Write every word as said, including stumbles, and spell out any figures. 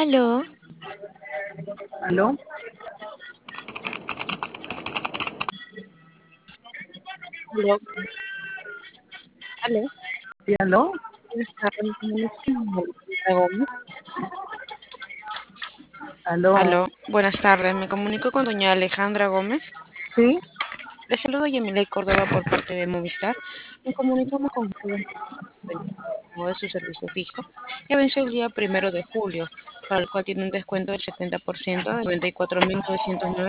Aló, ¿Aló? aló, aló. ¿Sí, aló? Buenas tardes, me comunico con Alejandra Gómez. ¿Aló? Aló, buenas tardes, me comunico con doña Alejandra Gómez. ¿Sí? Le saludo Yamile Córdoba por parte de Movistar. Me comunicamos con usted de su servicio fijo que vence el día primero de julio, para el cual tiene un descuento del setenta por ciento de noventa y cuatro mil novecientos nueve